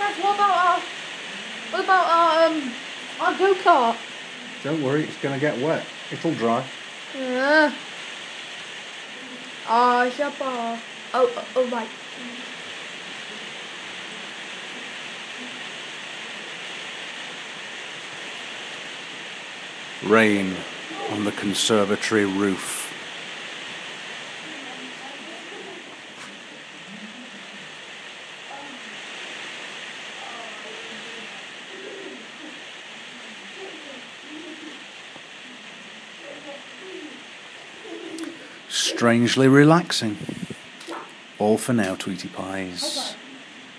Dad, what about our go-kart? Don't worry, it's going to get wet. It'll dry. Shabba. Oh, right. Rain on the conservatory roof. Strangely relaxing. All for now, Tweety Pies.